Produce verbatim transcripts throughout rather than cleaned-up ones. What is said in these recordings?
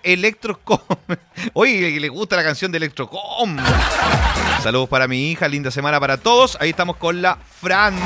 Electrocom. Oye, le gusta la canción de Electrocom. Saludos para mi hija, linda semana para todos. Ahí estamos con la Fran.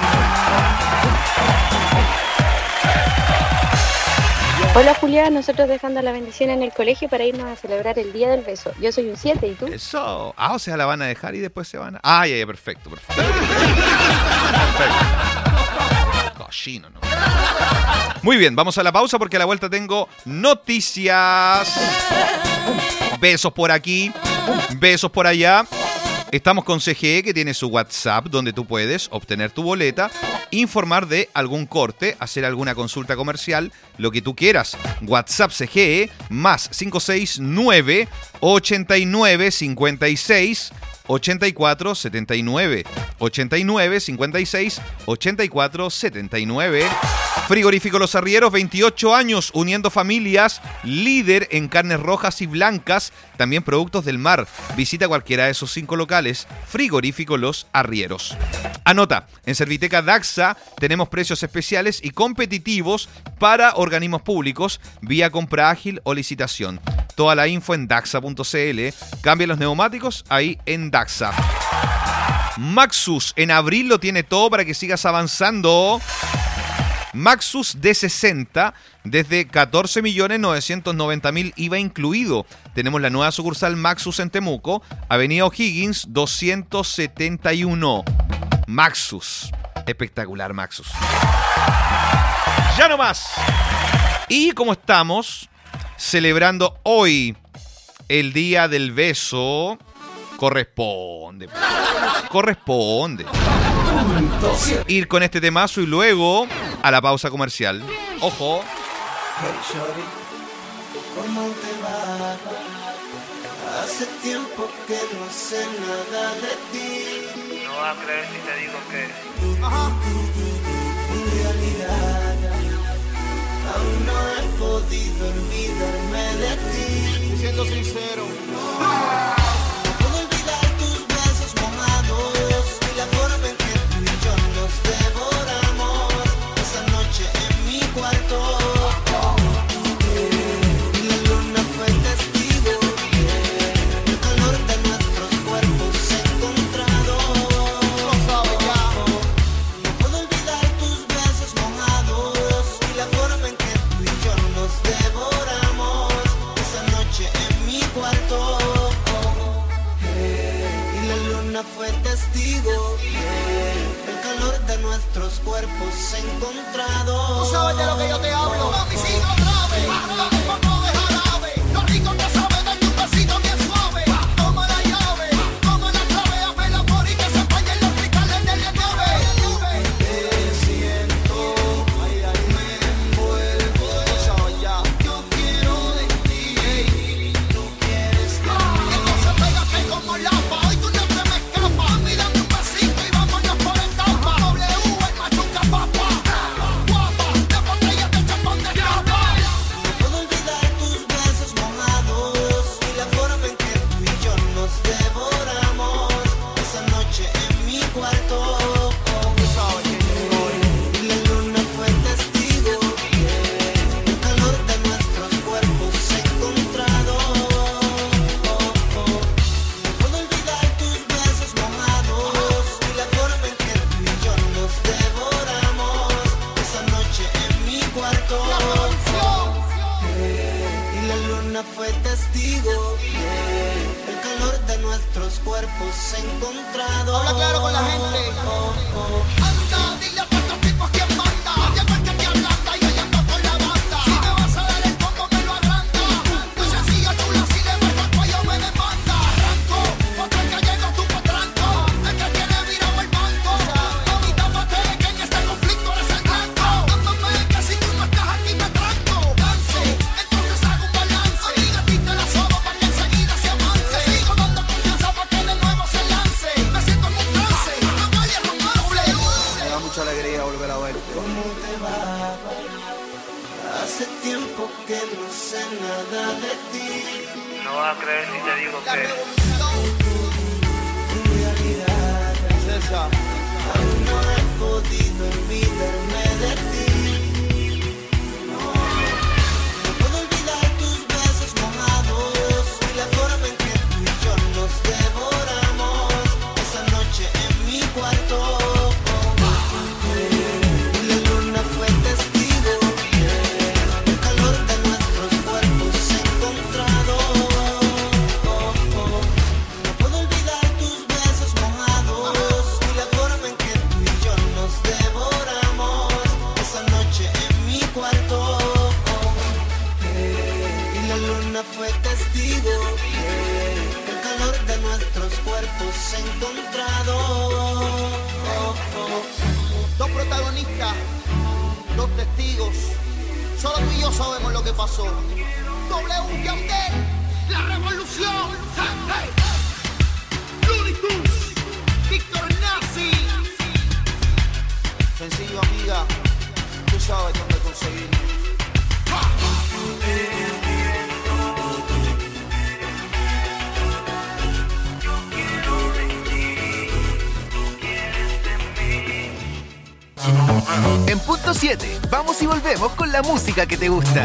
Hola Julián, nosotros dejando la bendición en el colegio para irnos a celebrar el Día del Beso. Yo soy un siete, ¿y tú? Eso. Ah, o sea, la van a dejar y después se van a... Ah, ya, ya, perfecto, perfecto. Perfecto. Cochino, ¿no? Muy bien, vamos a la pausa porque a la vuelta tengo noticias. Besos por aquí, besos por allá. Estamos con C G E, que tiene su WhatsApp, donde tú puedes obtener tu boleta, informar de algún corte, hacer alguna consulta comercial, lo que tú quieras. WhatsApp C G E, más cinco seis nueve, ochenta y nueve, cincuenta y seis, ochenta y cuatro, setenta y nueve. ochenta y nueve, cincuenta y seis, ochenta y cuatro, setenta y nueve. Frigorífico Los Arrieros, veintiocho años, uniendo familias, líder en carnes rojas y blancas, también productos del mar. Visita cualquiera de esos cinco locales. Frigorífico Los Arrieros. Anota, en Serviteca Daxa tenemos precios especiales y competitivos para organismos públicos, vía compra ágil o licitación. Toda la info en daxa punto c l. Cambia los neumáticos ahí en Daxa. Maxus, en abril lo tiene todo para que sigas avanzando. Maxus D sesenta, desde catorce millones novecientos noventa mil I V A incluido. Tenemos la nueva sucursal Maxus en Temuco, Avenida O'Higgins doscientos setenta y uno. Maxus, espectacular Maxus. Ya no más. Y como estamos celebrando hoy el Día del Beso, corresponde, corresponde ir con este temazo y luego a la pausa comercial. Ojo. Hey, shorty, ¿cómo te va? Hace tiempo que no sé nada de ti. No vas a creer si te digo que... Ajá. En realidad, aún no he podido olvidarme de ti. Siendo sincero. No. Fue testigo, yeah. El calor de nuestros cuerpos encontrados. Tú sabes de lo que yo te hablo. Mami, sigue otra vez. Dame un poco de jarabe. Lo rico que sabe, dame un besito bien suave. Toma la llave, toma la clave. Hazme el amor y que se vayan los cristales del nueve. Te siento, me envuelvo. Yo quiero de ti, tú quieres de mí. Entonces pégate como lapa. Hoy tú no te me escapas. Mira un besito y vámonos por etapa. W, el machuca papa. Guapa, de botella de champán de capa. No puedo olvidar tus besos mojados y la forma en que tú y yo nos devoramos. Esa noche en mi cuarto. Y la luna fue testigo, yeah. El calor de nuestros cuerpos encontrados. No puedo olvidar tus besos mojados y la forma en que tú y yo nos devoramos. Esa noche en mi cuarto. Y la luna fue testigo, yeah. El calor de nuestros cuerpos encontrados. Habla claro con la gente. Anda, dile a todos estos tipos quién manda. Llegó el que te ablanda y ella anda con la banda. Si me vas a dar el combo me lo agranda. Muy sencillo, chula, si le meto el cuello me demanda. Arranco, otro que llega tu potranco. El que tiene virado el banco. Mami, tápate que en este conflicto eres el blanco. Dándome que si tú no estás aquí me tranco. Dance, entonces hago un balance. Amiga, a ti te la sobo para que enseguida se avance. Sigo dando confianza para que de nuevo se lance. Me siento en un trance, no vale romance. Me da mucha alegría volver a verte. ¿Cómo te va? Hace tiempo que no sé nada de ti. No vas a creer si te digo La que... revolución. En realidad, César. aún no he podido olvidarme de ti. No, no puedo olvidar tus besos mojados. luna fue testigo eh, el calor de nuestros cuerpos encontrados. Oh, oh. Dos protagonistas, dos testigos. Solo tú y yo sabemos lo que pasó. W Yandel, la revolución. Hey, hey. Looney Tunes, Víctor Nazi. Sencillo, amiga, tú sabes dónde conseguirlo. En punto siete, vamos y volvemos con la música que te gusta.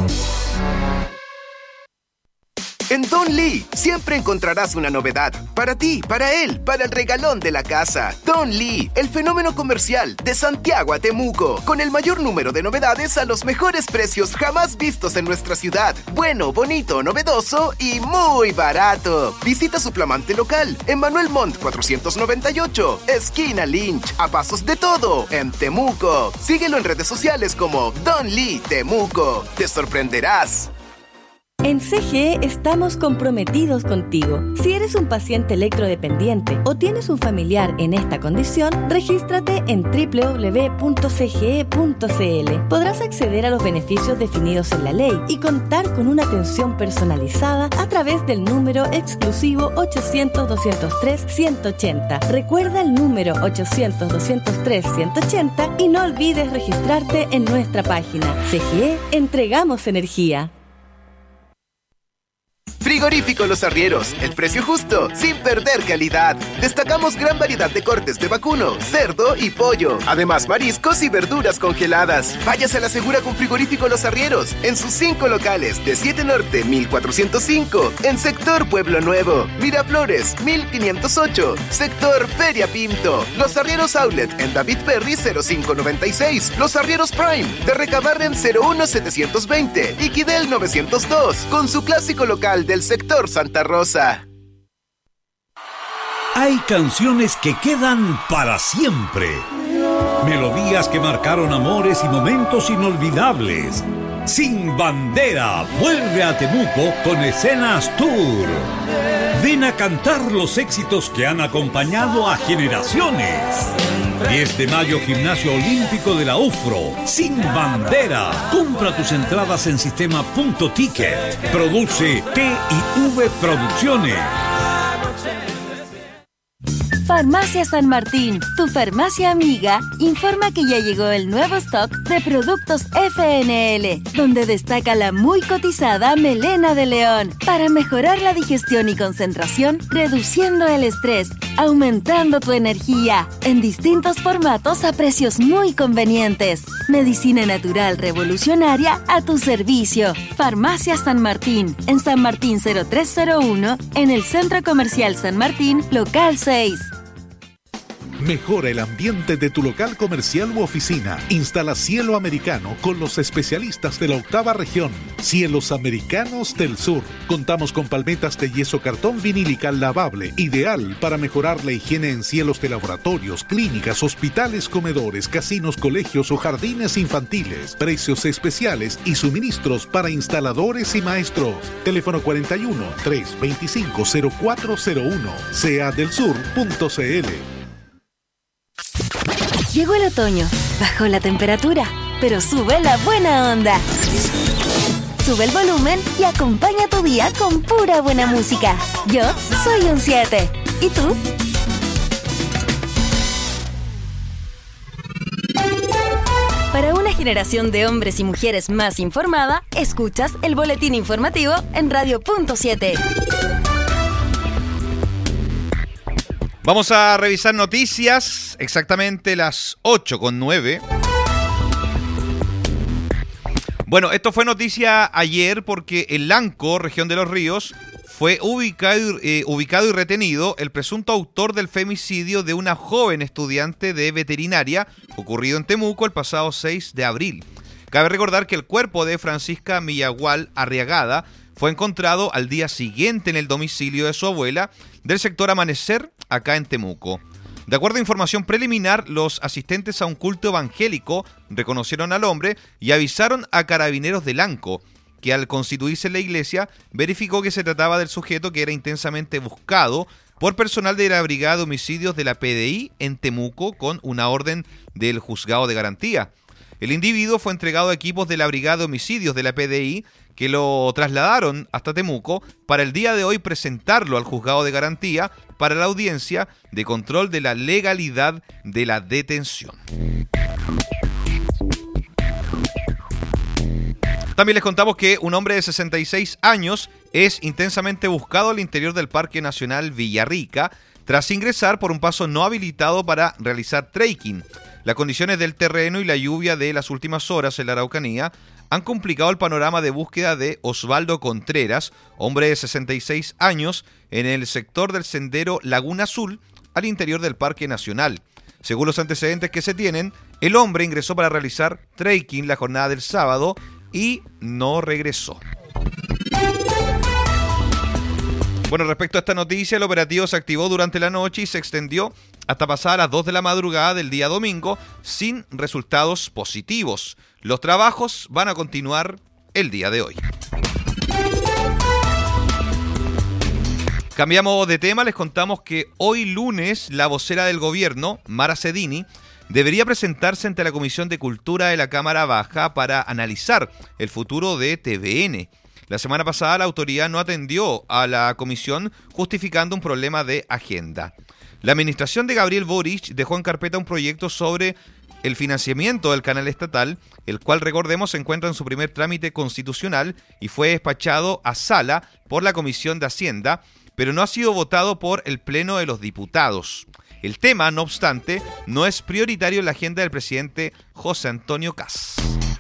En Don Lee siempre encontrarás una novedad. Para ti, para él, para el regalón de la casa. Don Lee, el fenómeno comercial de Santiago a Temuco. Con el mayor número de novedades a los mejores precios jamás vistos en nuestra ciudad. Bueno, bonito, novedoso y muy barato. Visita su flamante local en Manuel Montt cuatrocientos noventa y ocho, esquina Lynch, a pasos de todo, en Temuco. Síguelo en redes sociales como Don Lee Temuco. Te sorprenderás. En C G E estamos comprometidos contigo. Si eres un paciente electrodependiente o tienes un familiar en esta condición, regístrate en doble u doble u doble u punto c g e punto c l. Podrás acceder a los beneficios definidos en la ley y contar con una atención personalizada a través del número exclusivo ochocientos, doscientos tres, ciento ochenta. Recuerda el número ochocientos, doscientos tres, ciento ochenta y no olvides registrarte en nuestra página. C G E, entregamos energía. Frigorífico Los Arrieros, el precio justo, sin perder calidad. Destacamos gran variedad de cortes de vacuno, cerdo y pollo. Además, mariscos y verduras congeladas. Váyase a la segura con Frigorífico Los Arrieros, en sus cinco locales, de siete Norte, mil cuatrocientos cinco, en Sector Pueblo Nuevo, Miraflores, mil quinientos ocho, Sector Feria Pinto, Los Arrieros Outlet, en David Perry, cero cinco noventa y seis, Los Arrieros Prime, de Recabarren, cero uno setecientos veinte, y Quidel novecientos dos, con su clásico local del sector Santa Rosa. Hay canciones que quedan para siempre. Melodías que marcaron amores y momentos inolvidables. Sin Bandera vuelve a Temuco con Escenas Tour. Ven a cantar los éxitos que han acompañado a generaciones. diez de mayo, Gimnasio Olímpico de la U F R O. Sin Bandera. Compra tus entradas en sistema punto ticket. Produce T y V Producciones. Farmacia San Martín, tu farmacia amiga, informa que ya llegó el nuevo stock de productos F N L, donde destaca la muy cotizada melena de león, para mejorar la digestión y concentración, reduciendo el estrés, aumentando tu energía, en distintos formatos a precios muy convenientes. Medicina natural revolucionaria a tu servicio. Farmacia San Martín, en San Martín cero tres cero uno, en el Centro Comercial San Martín, local seis. Mejora el ambiente de tu local comercial u oficina. Instala Cielo Americano con los especialistas de la octava región. Cielos Americanos del Sur. Contamos con palmetas de yeso cartón vinílica lavable, ideal para mejorar la higiene en cielos de laboratorios, clínicas, hospitales, comedores, casinos, colegios o jardines infantiles. Precios especiales y suministros para instaladores y maestros. Teléfono cuarenta y uno, trescientos veinticinco, cero cuatro cero uno. c a del sur punto c l. Llegó el otoño, bajó la temperatura, pero sube la buena onda. Sube el volumen y acompaña tu día con pura buena música. Yo soy un siete. ¿Y tú? Para una generación de hombres y mujeres más informada, escuchas el boletín informativo en Radio Punto siete. Vamos a revisar noticias, exactamente las ocho con nueve. Bueno, esto fue noticia ayer porque en Lanco, región de Los Ríos, fue ubicado, eh, ubicado y retenido el presunto autor del femicidio de una joven estudiante de veterinaria ocurrido en Temuco el pasado seis de abril. Cabe recordar que el cuerpo de Francisca Millagual Arriagada fue encontrado al día siguiente en el domicilio de su abuela del sector Amanecer, acá en Temuco. De acuerdo a información preliminar, los asistentes a un culto evangélico reconocieron al hombre y avisaron a carabineros de Lanco. que al constituirse en la iglesia verificó que se trataba del sujeto que era intensamente buscado por personal de la Brigada de Homicidios de la P D I en Temuco con una orden del Juzgado de Garantía. El individuo fue entregado a equipos de la Brigada de Homicidios de la P D I que lo trasladaron hasta Temuco para el día de hoy presentarlo al Juzgado de Garantía para la audiencia de control de la legalidad de la detención. También les contamos que un hombre de sesenta y seis años es intensamente buscado al interior del Parque Nacional Villarrica tras ingresar por un paso no habilitado para realizar trekking. Las condiciones del terreno y la lluvia de las últimas horas en la Araucanía han complicado el panorama de búsqueda de Osvaldo Contreras, hombre de sesenta y seis años, en el sector del sendero Laguna Azul, al interior del Parque Nacional. Según los antecedentes que se tienen, el hombre ingresó para realizar trekking la jornada del sábado y no regresó. Bueno, respecto a esta noticia, el operativo se activó durante la noche y se extendió hasta pasar a las dos de la madrugada del día domingo sin resultados positivos. Los trabajos van a continuar el día de hoy. Cambiamos de tema, les contamos que hoy lunes la vocera del gobierno, Mara Cedini, debería presentarse ante la Comisión de Cultura de la Cámara Baja para analizar el futuro de T V N. La semana pasada la autoridad no atendió a la comisión justificando un problema de agenda. La administración de Gabriel Boric dejó en carpeta un proyecto sobre el financiamiento del canal estatal, el cual, recordemos, se encuentra en su primer trámite constitucional y fue despachado a sala por la Comisión de Hacienda, pero no ha sido votado por el Pleno de los Diputados. El tema, no obstante, no es prioritario en la agenda del presidente José Antonio Kast.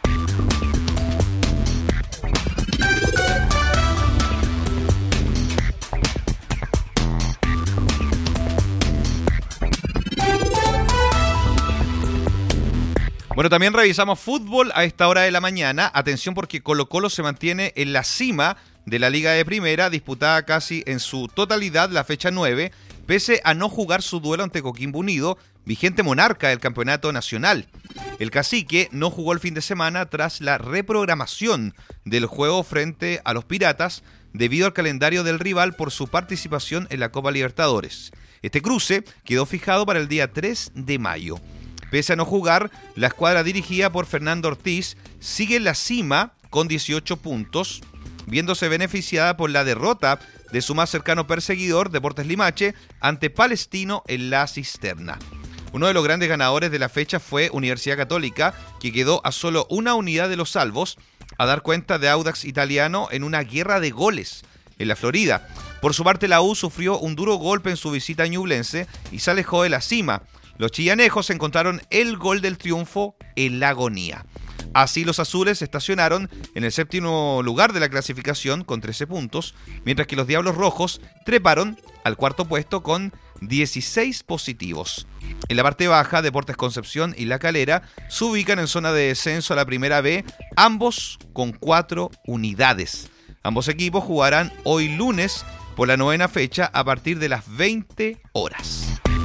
Bueno, también revisamos fútbol a esta hora de la mañana. Atención porque Colo-Colo se mantiene en la cima de la Liga de Primera, disputada casi en su totalidad la fecha nueve, pese a no jugar su duelo ante Coquimbo Unido, vigente monarca del campeonato nacional. El cacique no jugó el fin de semana tras la reprogramación del juego frente a los Piratas debido al calendario del rival por su participación en la Copa Libertadores. Este cruce quedó fijado para el día tres de mayo. Pese a no jugar, la escuadra dirigida por Fernando Ortiz sigue en la cima con dieciocho puntos, viéndose beneficiada por la derrota de su más cercano perseguidor, Deportes Limache, ante Palestino en la Cisterna. Uno de los grandes ganadores de la fecha fue Universidad Católica, que quedó a solo una unidad de los salvos, a dar cuenta de Audax Italiano en una guerra de goles en la Florida. Por su parte, la U sufrió un duro golpe en su visita a Ñublense y se alejó de la cima. Los chillanejos encontraron el gol del triunfo en la agonía. Así los azules se estacionaron en el séptimo lugar de la clasificación con trece puntos, mientras que los diablos rojos treparon al cuarto puesto con dieciséis positivos. En la parte baja, Deportes Concepción y La Calera se ubican en zona de descenso a la Primera B, ambos con cuatro unidades. Ambos equipos jugarán hoy lunes por la novena fecha a partir de las veinte horas.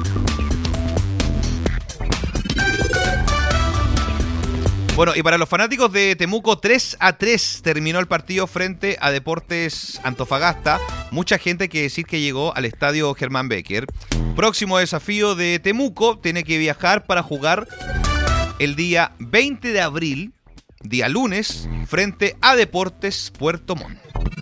Bueno, y para los fanáticos de Temuco, tres a tres terminó el partido frente a Deportes Antofagasta. Mucha gente que decir que llegó al estadio Germán Becker. Próximo desafío de Temuco, tiene que viajar para jugar el día veinte de abril, día lunes, frente a Deportes Puerto Montt.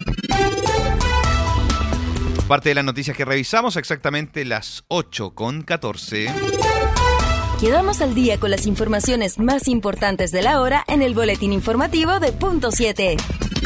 Parte de las noticias que revisamos, exactamente las ocho con catorce. Quedamos al día con las informaciones más importantes de la hora en el boletín informativo de Punto siete.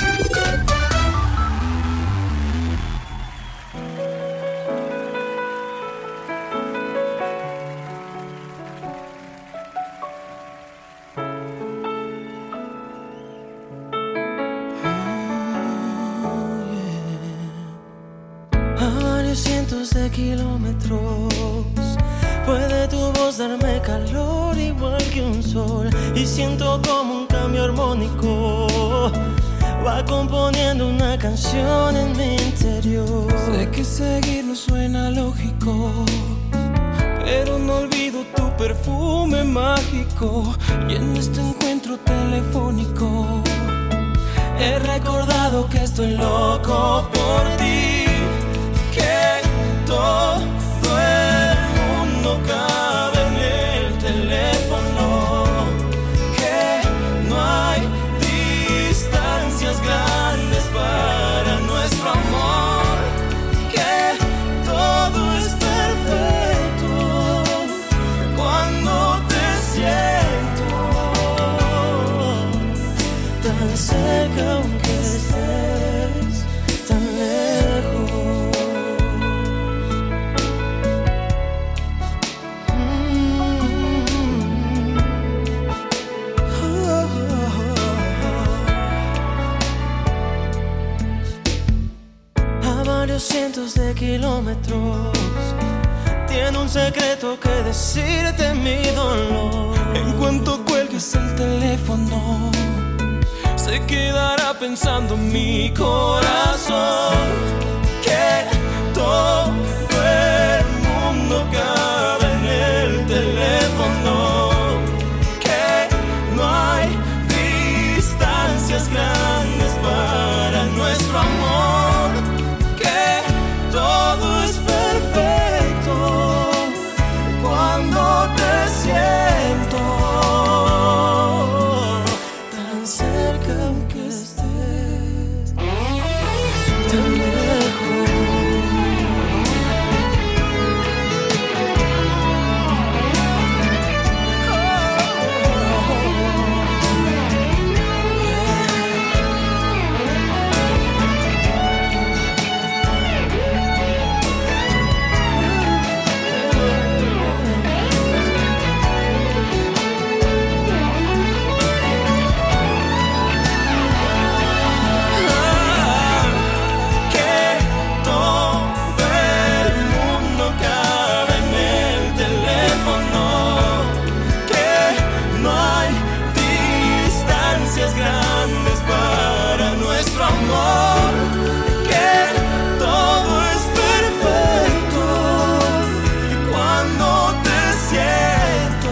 A varios cientos de kilómetros puede tu voz darme calor igual que un sol, y siento como un cambio armónico va componiendo una canción en mi interior. Sé que seguirlo suena lógico, pero no olvido tu perfume mágico, y en este encuentro telefónico He recordado que estoy loco por ti, que todo el mundo cabe en el teléfono, que no hay distancias grandes para nuestro amor, que todo es perfecto cuando te siento tan cerca aunque estés tan lejos. A varios cientos de kilómetros tiene un secreto que decirte mi dolor. En cuanto cuelgues el teléfono, se quedará pensando mi corazón que todo el mundo cabe en el teléfono, que no hay distancias grandes para nuestro amor, que todo es perfecto cuando te siento tan cerca aunque estés tan lejos. Que todo el mundo cabe en el teléfono, que no hay distancias grandes para nuestro amor, que todo es perfecto cuando te siento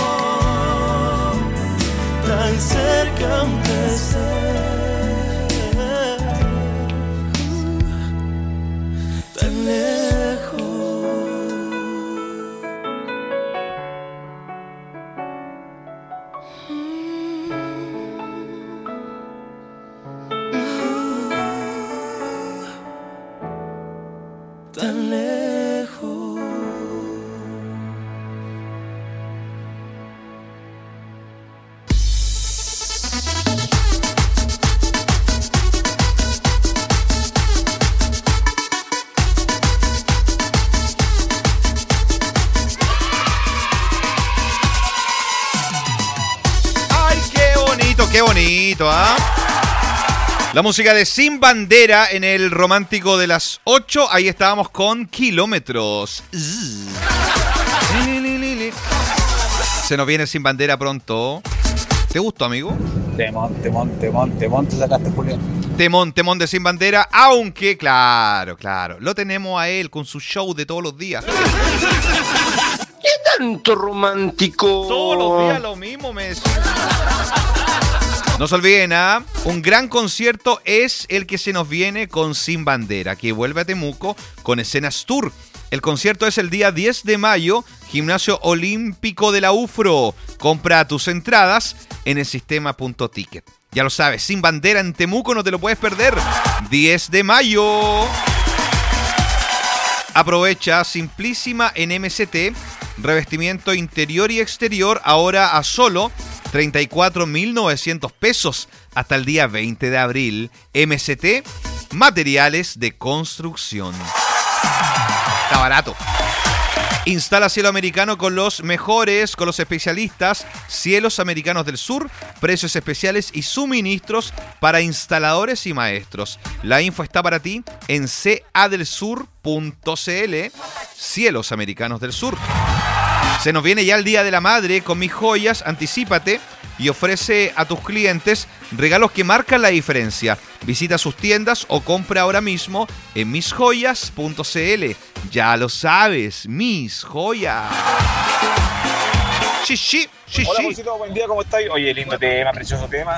tan cerca aunque estés tan lejos. Tan lejos. ¡Ay, qué bonito, qué bonito! ¿Ah? La música de Sin Bandera en el romántico de las ocho. Ahí estábamos con Kilómetros. Se nos viene Sin Bandera pronto. ¿Te gustó, amigo? Temón, temón, temón, temón, te sacaste, Julián. Temón, temón de Sin Bandera, aunque, claro, claro, lo tenemos a él con su show de todos los días. ¿Qué tanto romántico? Todos los días lo mismo, Messi. No se olviden, ¿ah? Un gran concierto es el que se nos viene con Sin Bandera, que vuelve a Temuco con Escenas Tour. El concierto es el día diez de mayo, Gimnasio Olímpico de la U F R O. Compra tus entradas en el sistema punto ticket. Ya lo sabes, Sin Bandera en Temuco, no te lo puedes perder. diez de mayo. Aprovecha Simplísima en M C T, revestimiento interior y exterior, ahora a solo treinta y cuatro mil novecientos pesos hasta el día veinte de abril. M C T, materiales de construcción. Está barato. Instala Cielo Americano con los mejores, con los especialistas Cielos Americanos del Sur, precios especiales y suministros para instaladores y maestros. La info está para ti en c a del sur punto c l. Cielos Americanos del Sur. Se nos viene ya el Día de la Madre con Mis Joyas. Anticípate y ofrece a tus clientes regalos que marcan la diferencia. Visita sus tiendas o compra ahora mismo en mis joyas punto c l. Ya lo sabes, Mis Joyas. Sí, sí, sí, Hola, sí. Bolsito, buen día, ¿cómo estáis? Oye, lindo tema, precioso tema.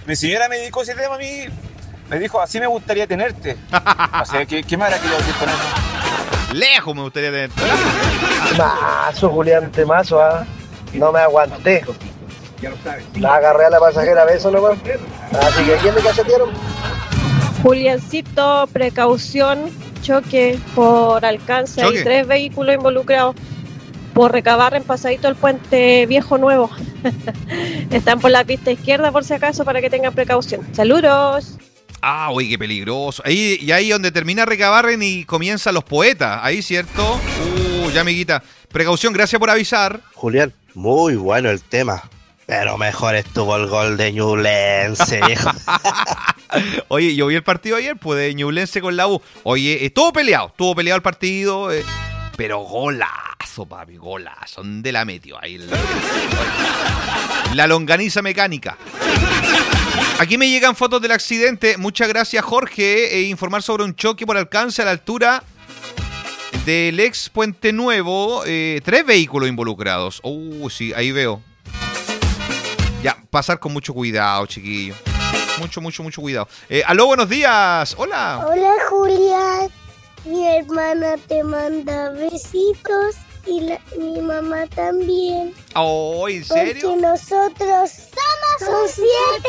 Mi señora me dedicó ese tema a mí. Me dijo, así me gustaría tenerte. O sea, ¿qué, qué más era que yo decir con eso? Lejos me gustaría tenerte. Mazo, Julián, temazo, ¿ah? No me aguanté. La agarré a la pasajera, beso nomás. Así que, ¿quién me cachetearon? Juliancito, precaución, choque por alcance. Choque. Hay tres vehículos involucrados por recabar en pasadito el puente viejo nuevo. Están por la pista izquierda por si acaso para que tengan precaución. Saludos. Ah, uy, qué peligroso. Ahí, y ahí donde termina Recabarren y comienzan los poetas. Ahí, ¿cierto? Uh, ya, amiguita. Precaución, gracias por avisar. Julián, muy bueno el tema. Pero mejor estuvo el gol de Ñublense, viejo. Oye, yo vi el partido ayer, pues, de Ñublense con la U. Oye, estuvo peleado, estuvo peleado el partido, eh, pero golazo, papi, golazo. ¿Dónde la metió? Ahí la, la longaniza mecánica. Aquí me llegan fotos del accidente. Muchas gracias, Jorge. Eh, informar sobre un choque por alcance a la altura del ex Puente Nuevo. Eh, tres vehículos involucrados. Uh, sí, ahí veo. Ya, pasar con mucho cuidado, chiquillo. Mucho, mucho, mucho cuidado. Eh, aló, buenos días. Hola. Hola, Julián. Mi hermana te manda besitos y la, mi mamá también. Oh, ¿en serio? Porque nosotros somos un siete.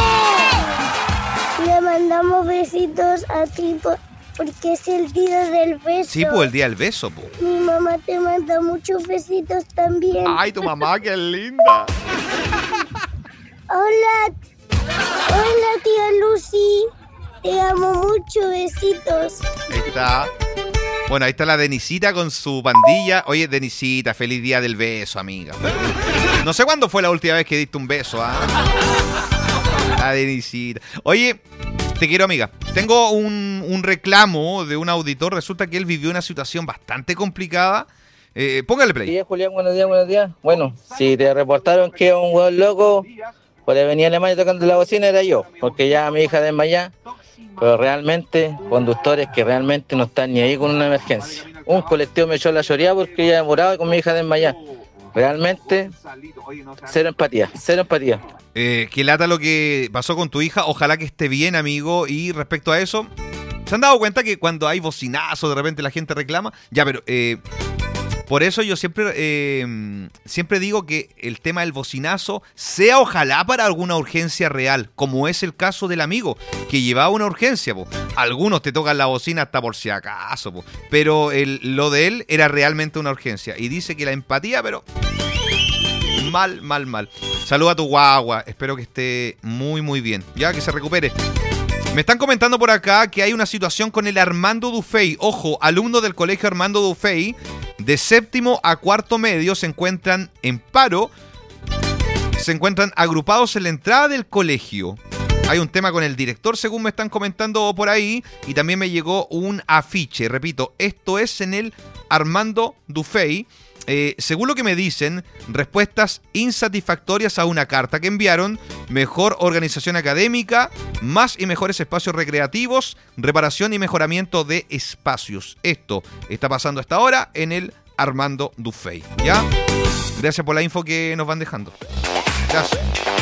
Le mandamos besitos a ti por, porque es el día del beso. Sí, pues el día del beso, pues. Mi mamá te manda muchos besitos también. Ay, tu mamá, qué linda. Hola, hola tía Lucy, te amo mucho, besitos. Ahí está. Bueno, ahí está la Denisita con su pandilla. Oye, Denisita, feliz día del beso, amiga. No sé cuándo fue la última vez que diste un beso, ¿ah? La Denisita. Oye, te quiero, amiga. Tengo un, un reclamo de un auditor. Resulta que él vivió una situación bastante complicada. Eh, póngale play. Sí, Julián, buenos días, buenos días. Bueno, si te reportaron que un hueón loco pues le venía Alemania tocando la bocina, era yo, porque ya mi hija desmayada, pero realmente conductores que realmente no están ni ahí con una emergencia. Un colectivo me echó la choreada porque ya demoraba con mi hija desmayada. Realmente, cero empatía, cero empatía. Eh, qué lata lo que pasó con tu hija, ojalá que esté bien, amigo, y respecto a eso, ¿se han dado cuenta que cuando hay bocinazo de repente la gente reclama? Ya, pero... Eh, Por eso yo siempre eh, siempre digo que el tema del bocinazo sea ojalá para alguna urgencia real, como es el caso del amigo, que llevaba una urgencia, po. Algunos te tocan la bocina hasta por si acaso, po. Pero el, lo de él era realmente una urgencia. Y dice que la empatía, pero mal, mal, mal. Saluda a tu guagua, espero que esté muy, muy bien, ya que se recupere. Me están comentando por acá que hay una situación con el Armando Dufey. Ojo, alumnos del colegio Armando Dufey, de séptimo a cuarto medio, se encuentran en paro. Se encuentran agrupados en la entrada del colegio. Hay un tema con el director, según me están comentando por ahí. Y también me llegó un afiche. Repito, esto es en el Armando Dufey. Eh, según lo que me dicen, respuestas insatisfactorias a una carta que enviaron, mejor organización académica, más y mejores espacios recreativos, reparación y mejoramiento de espacios. Esto está pasando hasta ahora en el Armando Dufey, ¿ya? Gracias por la info que nos van dejando. Gracias.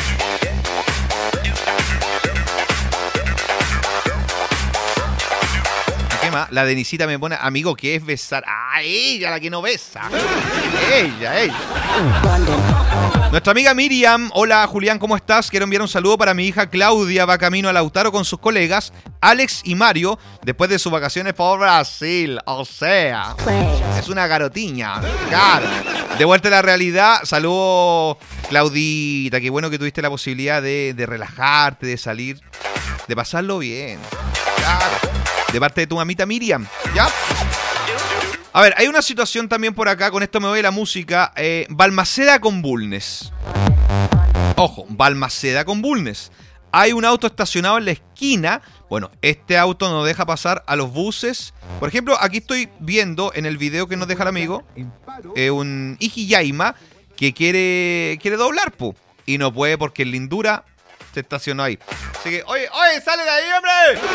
La Denisita me pone, amigo, ¿qué es besar? ¡Ah, ella, la que no besa! Ella, ella. Nuestra amiga Miriam. Hola, Julián, ¿cómo estás? Quiero enviar un saludo para mi hija Claudia. Va camino a Lautaro con sus colegas, Alex y Mario, después de sus vacaciones por Brasil. O sea, es una garotiña. Claro. De vuelta a la realidad, saludo, Claudita. Qué bueno que tuviste la posibilidad de, de relajarte, de salir, de pasarlo bien. Claro. De parte de tu mamita Miriam, ¿ya? A ver, hay una situación también por acá, con esto me voy a la música. Eh, Balmaceda con Bulnes. Ojo, Balmaceda con Bulnes. Hay un auto estacionado en la esquina. Bueno, este auto no deja pasar a los buses. Por ejemplo, aquí estoy viendo en el video que nos deja el amigo, eh, un Ijiyaima que quiere, quiere doblar, po, y no puede porque el Lindura se estacionó ahí. Así que, oye, oye, sale de ahí, hombre.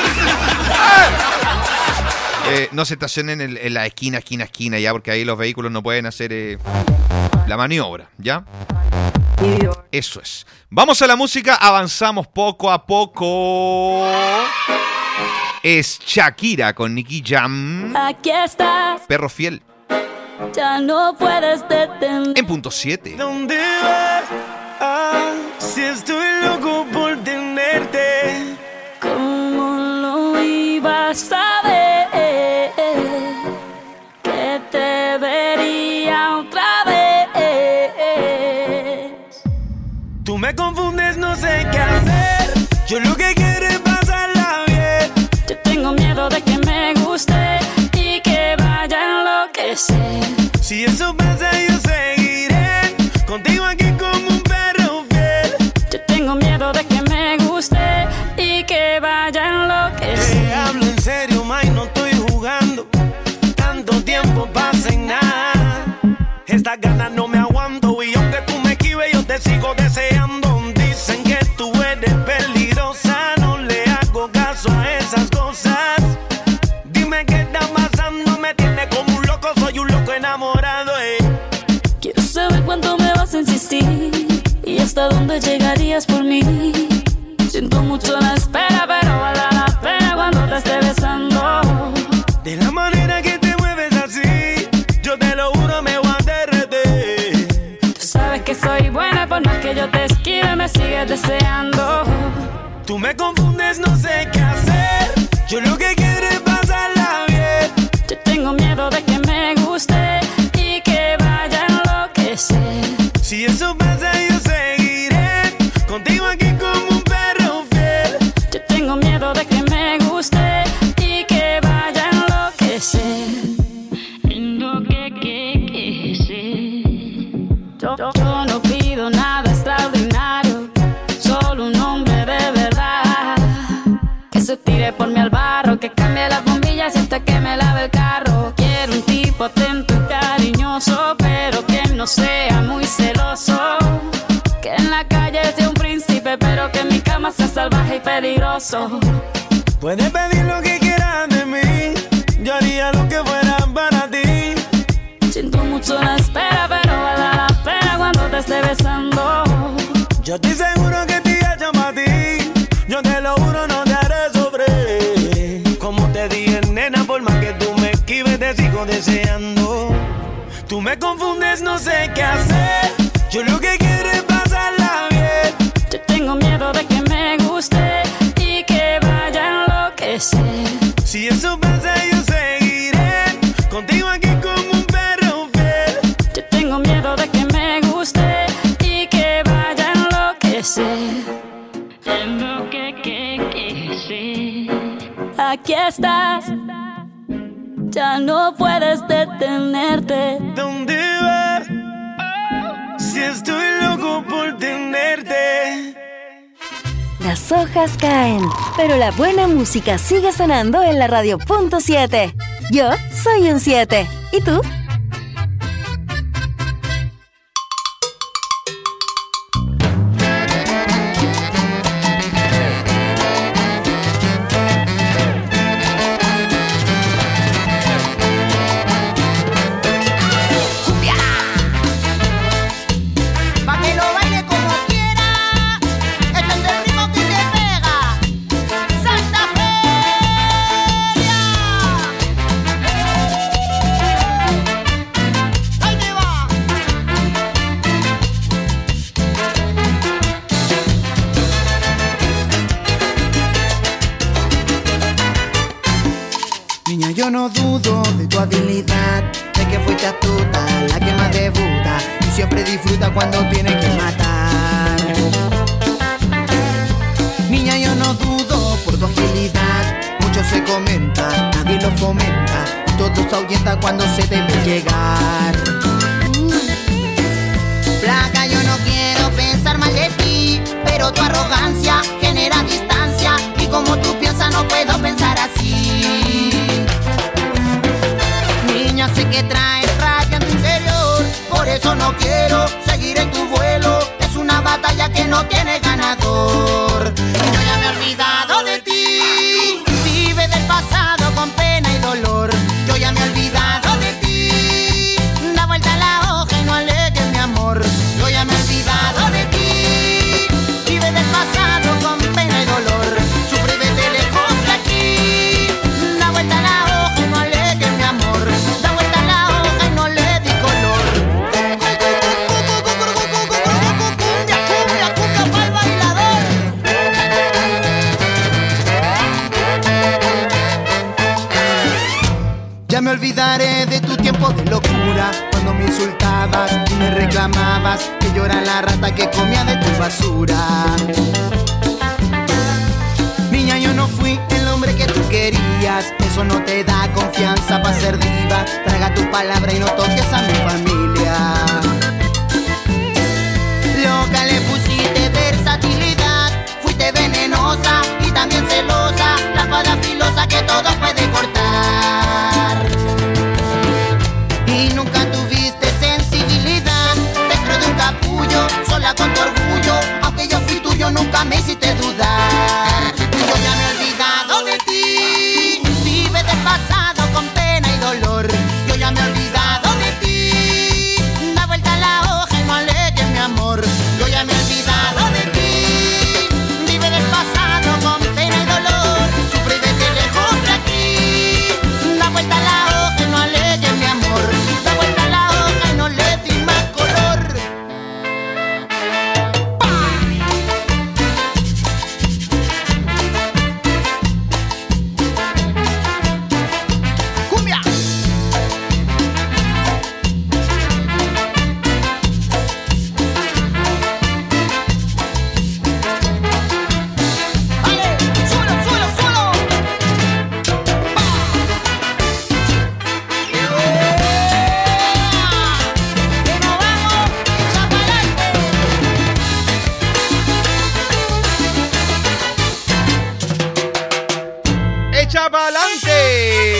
Eh, no se estacionen en, en la esquina, esquina, esquina, ya, porque ahí los vehículos no pueden hacer eh, la maniobra, ¿ya? Eso es. Vamos a la música, avanzamos poco a poco. Es Shakira con Nicky Jam. Aquí estás. Perro fiel. Ya no puedes detener. En punto siete. ¿Dónde vas? Ah, si estoy loco por tenerte. ¿Cómo lo ibas a ver? Que te vería otra vez. Tú me confundes, no sé qué hacer. Yo lo que quiero es pasarla bien. Yo tengo miedo de que me guste y que vaya a enloquecer. Si eso pasa, yo seguiré contigo aquí como un perro fiel. Yo tengo miedo de que me guste y que vaya a enloquecer. Te hablo en serio, May, no estoy jugando. Tanto tiempo pasa en nada. Estas ganas no me aguanto y aunque tú me esquives, yo te sigo deseando. Dicen que tú eres peligrosa, no le hago caso a esas cosas. Dime qué está pasando, me tiene como un loco, soy un loco enamorado, eh. Quiero saber cuánto me vas a insistir y hasta dónde llegarías por mí. Siento mucho la espera, pero vale la pena cuando te esté besando. De la manera que te mueves así, yo te lo juro, me voy a derretir. Tú sabes que soy buena, por más que yo te esquive, me sigues deseando. Tú me confundes, no sé qué hacer. Yo lo que quiero es pasarla bien. Yo tengo miedo de que me guste y que vaya a enloquecer. Si eso pasa, yo seguiré contigo aquí como un perro fiel. Yo tengo miedo de que me guste y que vaya a enloquecer. Yo, yo, yo no pido nada extraordinario, solo un hombre de verdad. Que se tire por mí al barro, que cambie las bombillas hasta que me lave el carro. Quiero un tipo atento y cariñoso, pero que no sea muy celoso. Que en la calle sea un príncipe, pero que en mi cama sea salvaje y peligroso. Puedes pedir lo que quieras de mí, yo haría lo que fuera para ti. Siento mucho la espera, pero vale la pena cuando te esté besando. Yo estoy seguro que te hecho para ti, yo te lo juro, no te haré sufrir. Como te dije, nena, por más que tú me esquives, te sigo deseando. Tú me confundes, no sé qué hacer. Yo lo que quiero es pasarla bien. Yo tengo miedo de que me guste y que vaya a enloquecer. Si eso pasa, yo seguiré contigo aquí como un perro fiel. Yo tengo miedo de que me guste y que vaya a enloquecer. Aquí estás, ya no puedes detenerte. ¿Dónde vas? Si estoy loco por tenerte. Las hojas caen, pero la buena música sigue sonando en la radio punto siete. Yo soy un siete. ¿Y tú? Pa' que lo baile como quiera. Este es el ritmo que te pega. Santa Feria. Ahí te va. Niña, yo no dudo de tu habilidad, de que fuiste astuta, la que más debuta y siempre disfruta cuando tiene que matar. Niña, yo no dudo por tu agilidad, mucho se comenta, nadie lo fomenta, todo se ahuyenta cuando se te ve llegar. Flaca, yo no quiero pensar mal de ti, pero tu arrogancia genera distancia y como tú piensas no puedo pensar así. Niña, sé que traes rabia en tu interior, por eso no quiero seguir en tu vuelo. Es una batalla que no tiene ganador. Y yo ya me he olvidado de ti. Vive del pasado con pena y dolor. Yo ya me he olvidado de ti. Da vuelta a la hoja y no alegues mi amor. Yo ya me he olvidado de Ya me olvidaré de tu tiempo de locura, cuando me insultabas y me reclamabas que yo era la rata que comía de tu basura. Niña, yo no fui el hombre que tú querías, eso no te da confianza para ser diva. Traga tu palabra y no toques a mi familia. Loca, le pusiste versatilidad, fuiste venenosa y también celosa, la espada filosa que todo puede cortar. Y nunca tuviste sensibilidad, dentro de un capullo, sola con tu orgullo, aunque yo fui tuyo nunca me hiciste dudar. Yo ya me he olvidado de ti, vive del pasado con pena y dolor. Yo ya me he olvidado de ti, da vuelta la hoja y no alegues mi amor. Yo ya me he olvidado de ti, vive del pasado con pena y dolor. Sufre desde lejos de aquí, da vuelta la hoja y no alegues mi amor. Da vuelta la hoja y no le di más color. ¡Cumbia! ¡Vale! ¡Suelo, suelo, suelo! ¡Que nos vamos! ¡Echa pa'lante! ¡Echa pa'lante!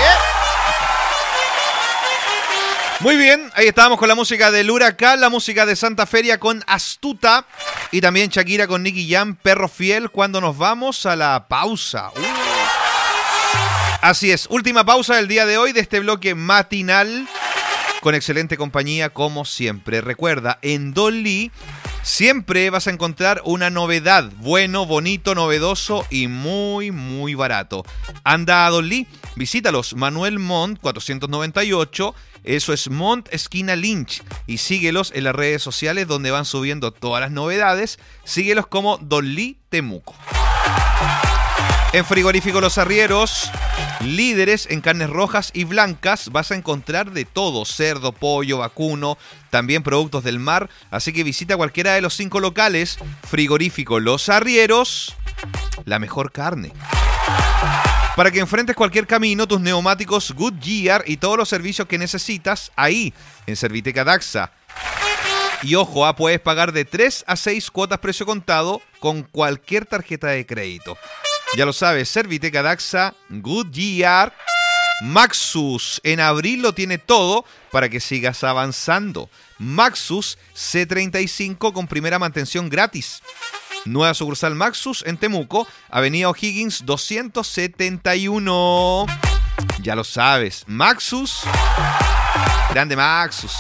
Muy bien, ahí estábamos con la música del Huracán, la música de Santa Feria con Astuta y también Shakira con Nicky Jam, Perro Fiel, cuando nos vamos a la pausa. Uh. Así es, última pausa del día de hoy de este bloque matinal con excelente compañía como siempre. Recuerda, en Dolly siempre vas a encontrar una novedad, bueno, bonito, novedoso y muy, muy barato. Anda a Dolly, visítalos, Manuel Montt cuatrocientos noventa y ocho, eso es Montt esquina Lynch, y síguelos en las redes sociales donde van subiendo todas las novedades. Síguelos como Dolly Temuco. En Frigorífico Los Arrieros, líderes en carnes rojas y blancas, vas a encontrar de todo, cerdo, pollo, vacuno, también productos del mar, así que visita cualquiera de los cinco locales. Frigorífico Los Arrieros, la mejor carne. Para que enfrentes cualquier camino, tus neumáticos Goodyear y todos los servicios que necesitas ahí, en Serviteca Daxa. Y ojo, ah, puedes pagar de tres a seis cuotas precio contado con cualquier tarjeta de crédito. Ya lo sabes, Serviteca Daxa, Goodyear, Maxus. En abril lo tiene todo para que sigas avanzando. Maxus C treinta y cinco con primera mantención gratis. Nueva sucursal Maxus en Temuco, Avenida O'Higgins doscientos setenta y uno. Ya lo sabes, Maxus. Grande Maxus.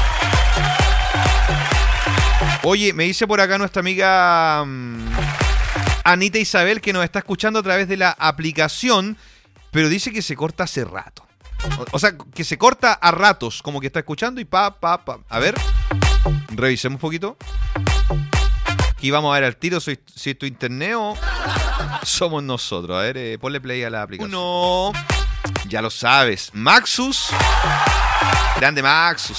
Oye, me dice por acá nuestra amiga um, Anita Isabel que nos está escuchando a través de la aplicación, pero dice que se corta hace rato. O, o sea, que se corta a ratos, como que está escuchando y pa, pa, pa. A ver, revisemos un poquito. Aquí vamos a ver al tiro si, si es tu internet o somos nosotros. A ver, eh, ponle play a la aplicación. Uno, ya lo sabes, Maxus. Grande Maxus.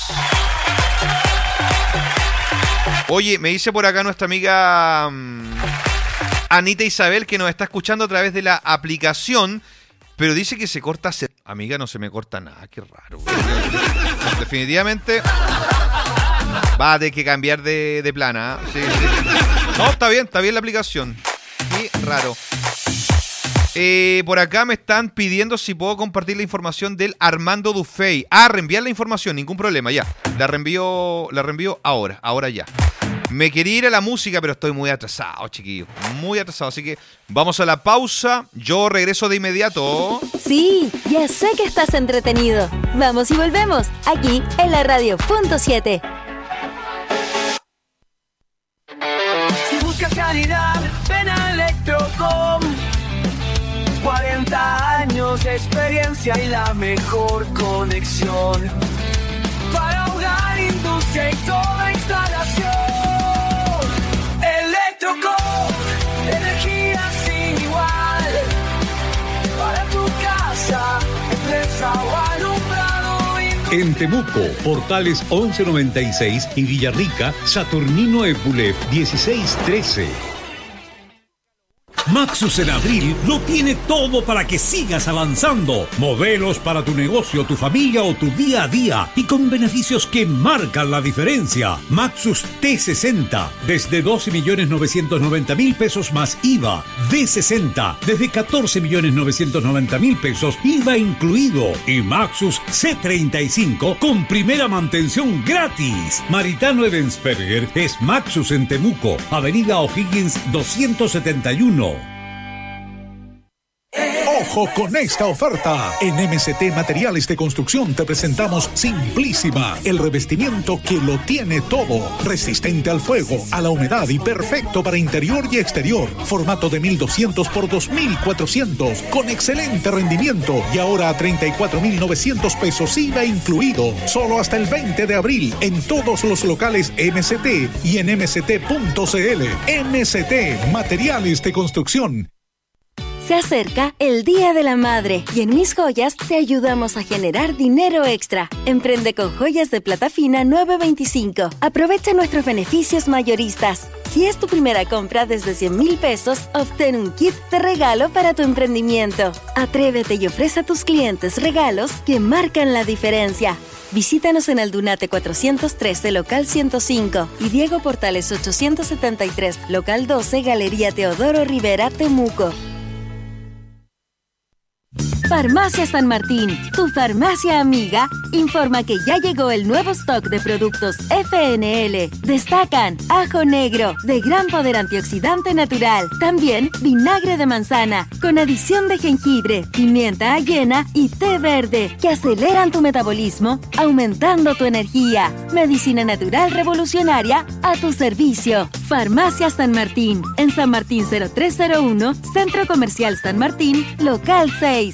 Oye, me dice por acá nuestra amiga um, Anita Isabel que nos está escuchando a través de la aplicación, pero dice que se corta hace... Amiga, no se me corta nada, qué raro. Definitivamente va a tener que cambiar de, de plana. ¿eh? Sí, sí. No, está bien, está bien la aplicación. Qué raro. Eh, por acá me están pidiendo si puedo compartir la información del Armando Dufey. Ah, reenviar la información, ningún problema, ya. La reenvío, la reenvío ahora, ahora ya. Me quería ir a la música, pero estoy muy atrasado, chiquillos. Muy atrasado, así que vamos a la pausa. Yo regreso de inmediato. Sí, ya sé que estás entretenido. Vamos y volvemos, aquí en la radio punto siete. Si buscas calidad, ven a Electrocom. cuarenta años de experiencia y la mejor conexión. Para hogar, industria y toda instalación. Electrocom, energía sin igual. Para tu casa, empresa o En Temuco, Portales once noventa y seis y Villarrica, Saturnino Epulef dieciséis trece. Maxus en abril lo tiene todo para que sigas avanzando. Modelos para tu negocio, tu familia o tu día a día y con beneficios que marcan la diferencia. Maxus T sesenta desde doce millones novecientos noventa mil pesos más I V A. D sesenta desde catorce millones novecientos noventa mil pesos I V A incluido. Y Maxus C treinta y cinco con primera mantención gratis. Maritano Edensperger es Maxus en Temuco, Avenida O'Higgins doscientos setenta y uno. ¡Ojo con esta oferta! En M C T Materiales de Construcción te presentamos Simplísima, el revestimiento que lo tiene todo. Resistente al fuego, a la humedad y perfecto para interior y exterior. Formato de mil doscientos por dos mil cuatrocientos, con excelente rendimiento y ahora a treinta y cuatro mil novecientos pesos I V A incluido. Solo hasta el veinte de abril en todos los locales M C T y en m c t punto c l. M C T Materiales de Construcción. Se acerca el Día de la Madre y en Mis Joyas te ayudamos a generar dinero extra. Emprende con joyas de plata fina nueve veinticinco. Aprovecha nuestros beneficios mayoristas. Si es tu primera compra desde cien mil pesos, obtén un kit de regalo para tu emprendimiento. Atrévete y ofrece a tus clientes regalos que marcan la diferencia. Visítanos en Aldunate cuatrocientos trece, local ciento cinco y Diego Portales ochocientos setenta y tres, local doce, Galería Teodoro Rivera, Temuco. Farmacia San Martín, tu farmacia amiga, informa que ya llegó el nuevo stock de productos F N L. Destacan ajo negro, de gran poder antioxidante natural. También vinagre de manzana, con adición de jengibre, pimienta ayena y té verde, que aceleran tu metabolismo, aumentando tu energía. Medicina natural revolucionaria a tu servicio. Farmacia San Martín, en San Martín cero tres cero uno, Centro Comercial San Martín, local seis.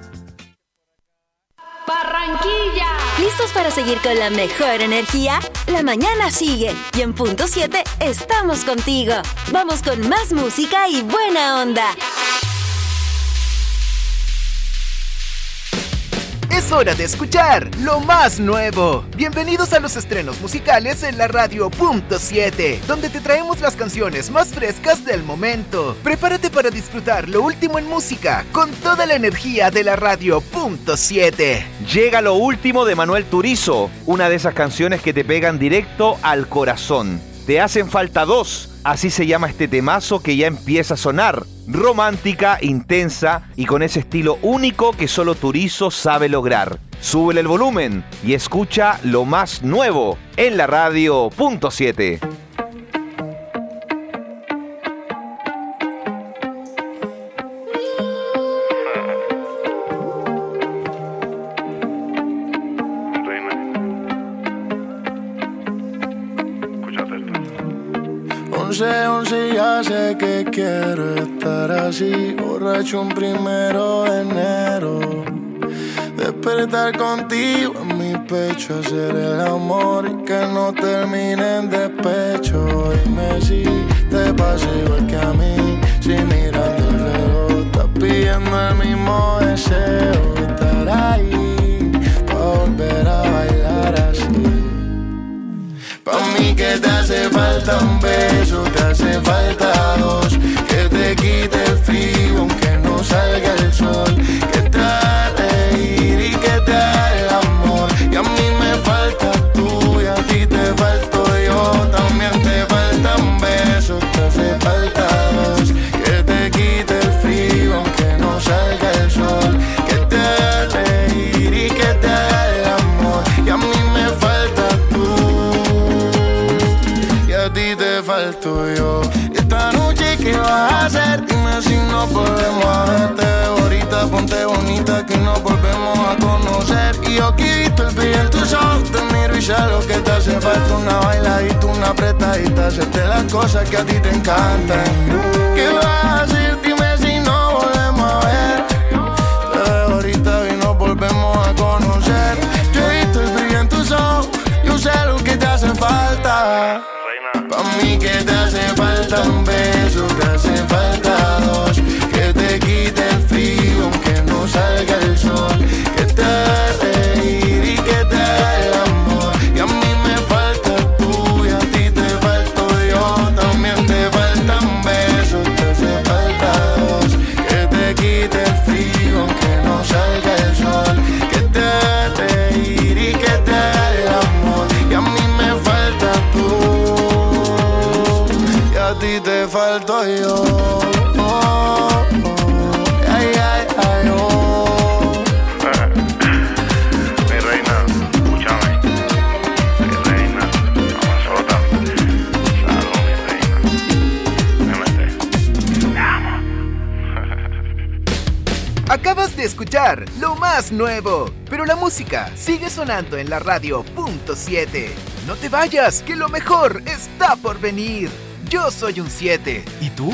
¡Barranquilla! ¿Listos para seguir con la mejor energía? La mañana sigue y en punto siete estamos contigo. Vamos con más música y buena onda. Es hora de escuchar lo más nuevo. Bienvenidos a los estrenos musicales en la radio punto siete, donde te traemos las canciones más frescas del momento. Prepárate para disfrutar lo último en música con toda la energía de la radio punto siete. Llega lo último de Manuel Turizo, una de esas canciones que te pegan directo al corazón. Te hacen falta dos, así se llama este temazo que ya empieza a sonar. Romántica, intensa y con ese estilo único que solo Turizo sabe lograr. Súbele el volumen y escucha lo más nuevo en la radio punto siete. once, once, ya sé que quiero estar así, borracho un primero de enero. Despertar contigo en mi pecho, hacer el amor y que no termine en despecho. Dime si te pasa igual que a mí, si mirando el reloj estás pidiendo el mismo deseo. Estar ahí, pa' volver a bailar así. Pa' mí que te hace falta un beso, te hace falta dos, que te quite el frío aunque no salga el sol, que te haga reír y que te haga el amor. Y a mí me falta tú y a ti te falto yo, también te falta un beso, te hace falta dos, que te quite el frío aunque no salga el sol, que te haga reír y que te haga el amor. Y a mí me falta a ti te falto yo. Y esta noche ¿qué vas a hacer? Dime si nos volvemos a ver. Te veo ahorita, ponte bonita que nos volvemos a conocer. Y yo quito el brillo en tus ojos, te miro y sé lo que te hace falta. Una bailadita, una apretadita, hacerte las cosas que a ti te encantan. ¿Qué vas a hacer? Dime si nos volvemos a ver. Te veo ahorita y nos volvemos a conocer. Yo he visto el brillo en tus ojos, yo sé lo que te hace falta. Pa' mí que te hace falta un beso, te hace falta dos, que te quite el frío aunque no salga el sol, que te haga reír y que te falto yo. Oh, oh, ay, ay, ay, oh. Mi reina, escúchame. Mi reina, Amazota. Salud, mi reina. Me mete. Te amo. Acabas de escuchar lo más nuevo, pero la música sigue sonando en la radio punto siete. No te vayas, que lo mejor está por venir. Yo soy un siete. ¿Y tú?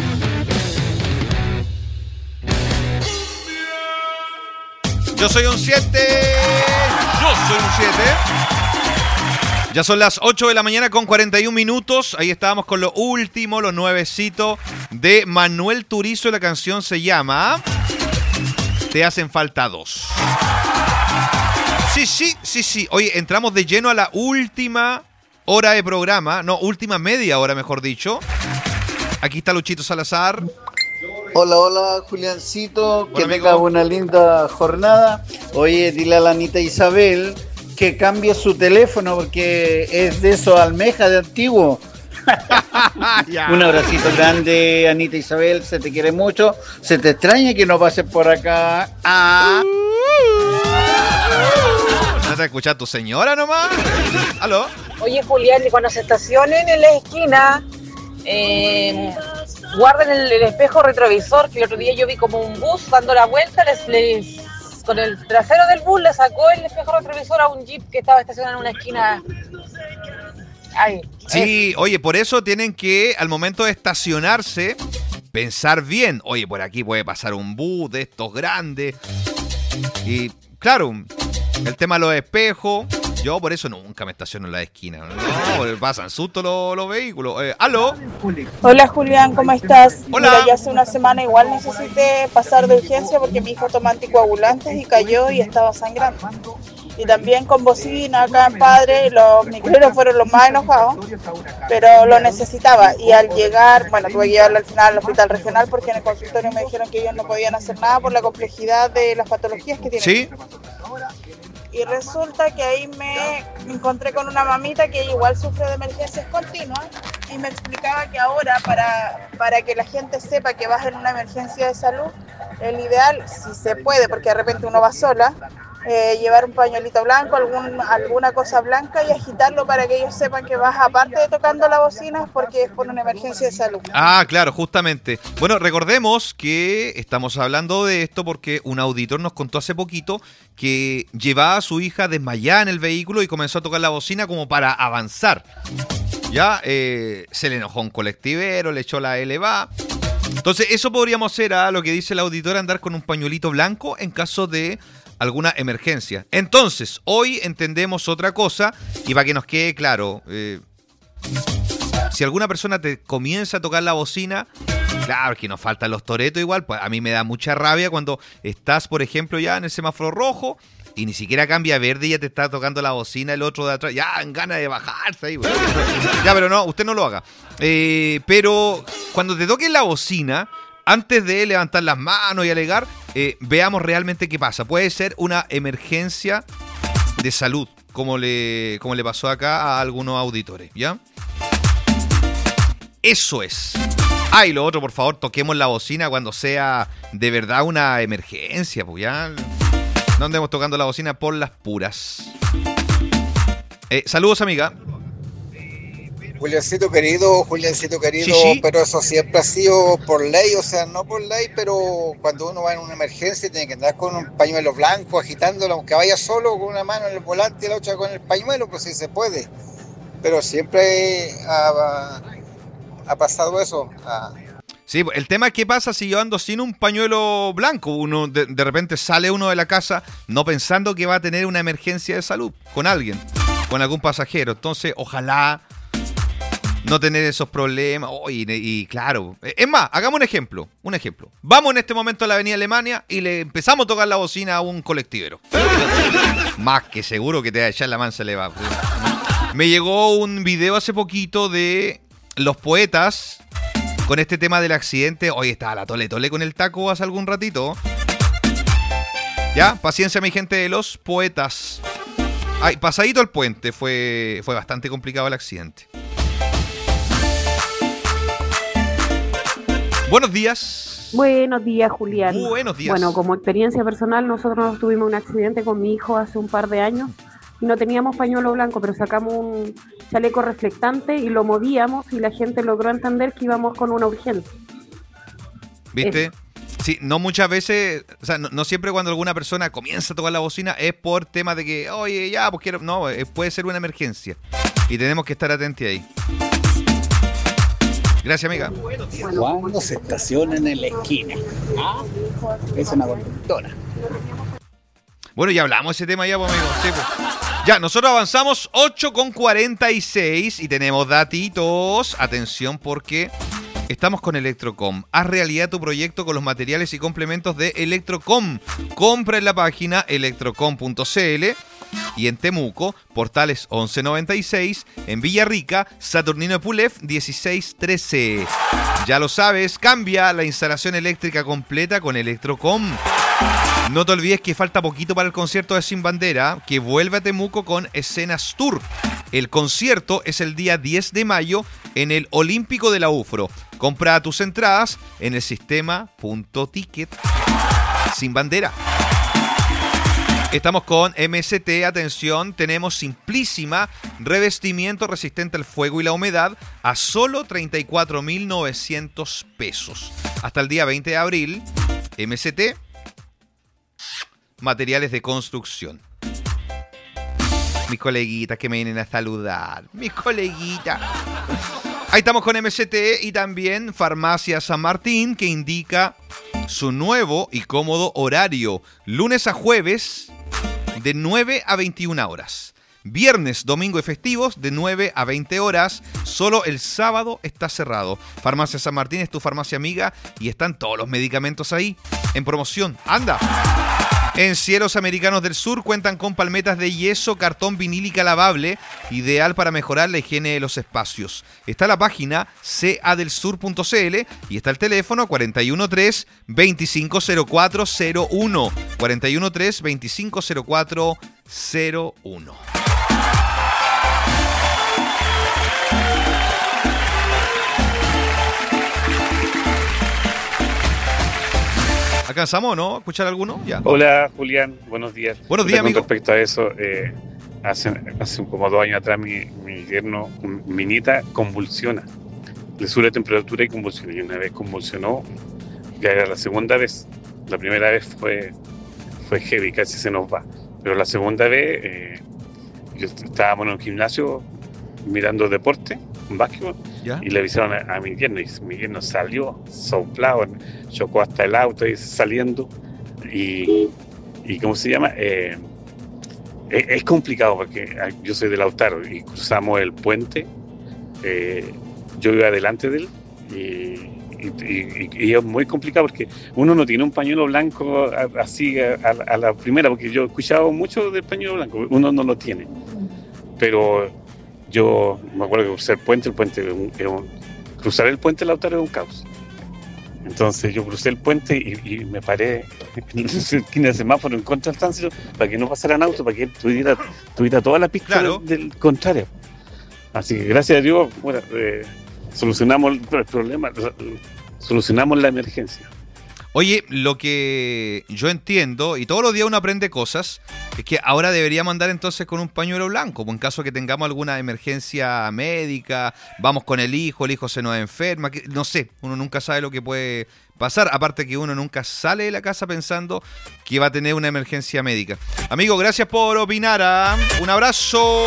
Yo soy un siete. Yo soy un siete. Ya son las ocho de la mañana con cuarenta y un minutos. Ahí estábamos con lo último, lo nuevecito de Manuel Turizo. La canción se llama Te hacen falta dos. Sí, sí, sí, sí. Oye, entramos de lleno a la última hora de programa. No, última media hora, mejor dicho. Aquí está Luchito Salazar. Hola, hola, Juliancito. Hola, que amigo. tengas una linda jornada. Oye, dile a la Anita Isabel que cambie su teléfono porque es de esos almejas de antiguo. Un abracito grande, Anita Isabel. Se te quiere mucho. Se te extraña que no pases por acá. Ah. ¿No te escucha tu señora nomás? ¿Aló? Oye, Julián, y cuando se estacionen en la esquina, eh, guarden el, el espejo retrovisor, que el otro día yo vi como un bus dando la vuelta, les, les, con el trasero del bus le sacó el espejo retrovisor a un jeep que estaba estacionado en una esquina. Ay, Sí, oye, por eso tienen que, al momento de estacionarse, pensar bien. Oye, por aquí puede pasar un bus de estos grandes. Y, claro, el tema de los espejos. Yo por eso nunca me estaciono en la esquina. No, porque pasan susto los, los vehículos. Eh, ¿Aló? Hola Julián, ¿cómo estás? Hola. Mira, yo hace una semana igual necesité pasar de urgencia porque mi hijo toma anticoagulantes y cayó y estaba sangrando. Y también con bocina acá en Padre, los micreros fueron los más enojados, pero lo necesitaba. Y al llegar, bueno, tuve que llevarlo al final al hospital regional porque en el consultorio me dijeron que ellos no podían hacer nada por la complejidad de las patologías que tienen. Sí. Y resulta que ahí me encontré con una mamita que igual sufre de emergencias continuas y me explicaba que ahora para, para que la gente sepa que vas en una emergencia de salud, el ideal, si se puede, porque de repente uno va sola, eh, llevar un pañuelito blanco, algún, alguna cosa blanca y agitarlo para que ellos sepan que vas aparte de tocando la bocina porque es por una emergencia de salud. Ah, claro, justamente. Bueno, recordemos que estamos hablando de esto porque un auditor nos contó hace poquito que llevaba a su hija desmayada en el vehículo y comenzó a tocar la bocina como para avanzar. Ya eh, se le enojó un colectivero, le echó la elevada. Entonces eso podríamos hacer a lo que dice el auditor, andar con un pañuelito blanco en caso de alguna emergencia. Entonces, hoy entendemos otra cosa y para que nos quede claro, eh, si alguna persona te comienza a tocar la bocina, claro que nos faltan los toretos igual, pues a mí me da mucha rabia cuando estás, por ejemplo, ya en el semáforo rojo y ni siquiera cambia a verde y ya te está tocando la bocina el otro de atrás, ya en ganas de bajarse ahí. Bueno. Ya, pero no, usted no lo haga. Eh, pero cuando te toquen la bocina, antes de levantar las manos y alegar, eh, veamos realmente qué pasa. Puede ser una emergencia de salud, como le, como le pasó acá a algunos auditores, ¿ya? Eso es. Ah, y lo otro, por favor, toquemos la bocina cuando sea de verdad una emergencia, pues ya. No andemos tocando la bocina por las puras. Eh, saludos, amiga. Juliancito querido, Juliancito querido, Sí, sí. pero eso siempre ha sido por ley, o sea, no por ley, pero cuando uno va en una emergencia tiene que andar con un pañuelo blanco, agitándolo, aunque vaya solo, con una mano en el volante y la otra con el pañuelo, pues sí se puede. Pero siempre ha, ha pasado eso. Ha... Sí, el tema es qué pasa si yo ando sin un pañuelo blanco. Uno de, de repente sale uno de la casa no pensando que va a tener una emergencia de salud con alguien, con algún pasajero. Entonces, ojalá no tener esos problemas. Oh, y, y claro, es más, hagamos un ejemplo, un ejemplo. Vamos en este momento a la avenida Alemania y le empezamos a tocar la bocina a un colectivero. Más que seguro que te va a echar la mansa le va. Me llegó un video hace poquito de los poetas con este tema del accidente. Hoy estaba la tole tole con el taco hace algún ratito. Ya, paciencia mi gente de los poetas. Ay, pasadito el puente, fue, fue bastante complicado el accidente. Buenos días. Buenos días, Julián. Buenos días. Bueno, como experiencia personal, nosotros tuvimos un accidente con mi hijo hace un par de años y no teníamos pañuelo blanco, pero sacamos un chaleco reflectante y lo movíamos y la gente logró entender que íbamos con una urgencia. ¿Viste? Eso. Sí, no muchas veces, o sea, no, no siempre cuando alguna persona comienza a tocar la bocina es por tema de que, oye, ya, pues quiero... No, eh, puede ser una emergencia y tenemos que estar atentos ahí. Gracias, amiga. Cuando se estacionan en la esquina. ¿Ah? Es una conductora. Bueno, ya hablamos de ese tema ya, pues, amigo. Sí, pues. Ya, nosotros avanzamos ocho con cuarenta y seis y tenemos datitos. Atención porque estamos con Electrocom. Haz realidad tu proyecto con los materiales y complementos de Electrocom. Compra en la página electrocom punto c l. Y en Temuco, Portales once noventa y seis, en Villarrica, Saturnino Epulef dieciséis trece. Ya lo sabes, cambia la instalación eléctrica completa con Electrocom. No te olvides que falta poquito para el concierto de Sin Bandera, que vuelve a Temuco con Escenas Tour. El concierto es el día diez de mayo en el Olímpico de la U F R O. Compra tus entradas en el sistema punto ticket. Sin Bandera. Estamos con M S T, atención, tenemos Simplísima, revestimiento resistente al fuego y la humedad a solo treinta y cuatro mil novecientos pesos. Hasta el día veinte de abril, M S T, materiales de construcción. Mis coleguitas que me vienen a saludar, mis coleguitas. Ahí estamos con M S T y también Farmacia San Martín, que indica su nuevo y cómodo horario, lunes a jueves, de nueve a veintiuna horas. Viernes, domingo y festivos de nueve a veinte horas. Solo el sábado está cerrado. Farmacia San Martín es tu farmacia amiga y están todos los medicamentos ahí en promoción. ¡Anda! En Cielos Americanos del Sur cuentan con palmetas de yeso, cartón vinílica lavable, ideal para mejorar la higiene de los espacios. Está la página c a del sur punto c l y está el teléfono cuatro uno tres, veinticinco cero cuatro cero uno. cuatro uno tres, veinticinco cero cuatro cero uno. ¿Alcanzamos, no? ¿Escuchar alguno? Ya. Hola, Julián. Buenos días. Buenos días, con amigo. Respecto a eso, eh, hace, hace como dos años atrás mi, mi yerno, mi nieta, convulsiona. Le sube la temperatura y convulsiona. Y una vez convulsionó, ya era la segunda vez. La primera vez fue, fue heavy, casi se nos va. Pero la segunda vez, eh, yo estábamos en un gimnasio mirando deporte, un básquetbol, ¿ya? Y le avisaron a, a mi yerno, y mi yerno salió soplado, chocó hasta el auto y saliendo, y, y ¿cómo se llama? Eh, es, es complicado porque yo soy de Lautaro y cruzamos el puente, eh, yo iba delante de él, y, y, y, y es muy complicado porque uno no tiene un pañuelo blanco así a, a, a la primera, porque yo he escuchado mucho del pañuelo blanco, uno no lo tiene, pero yo me acuerdo que crucé el puente, el puente es un, es un, cruzar el puente de Lautaro es un caos. Entonces yo crucé el puente y, y me paré en la esquina del semáforo en contra del tránsito para que no pasaran autos, para que él tuviera, tuviera toda la pista, claro, del, del contrario. Así que gracias a Dios, bueno, eh, solucionamos el problema, solucionamos la emergencia. Oye, lo que yo entiendo, y todos los días uno aprende cosas, es que ahora deberíamos andar entonces con un pañuelo blanco, pues en caso que tengamos alguna emergencia médica, vamos con el hijo, el hijo se nos enferma, que, no sé, uno nunca sabe lo que puede pasar, aparte que uno nunca sale de la casa pensando que va a tener una emergencia médica. Amigo, gracias por opinar, ¿eh? Un abrazo.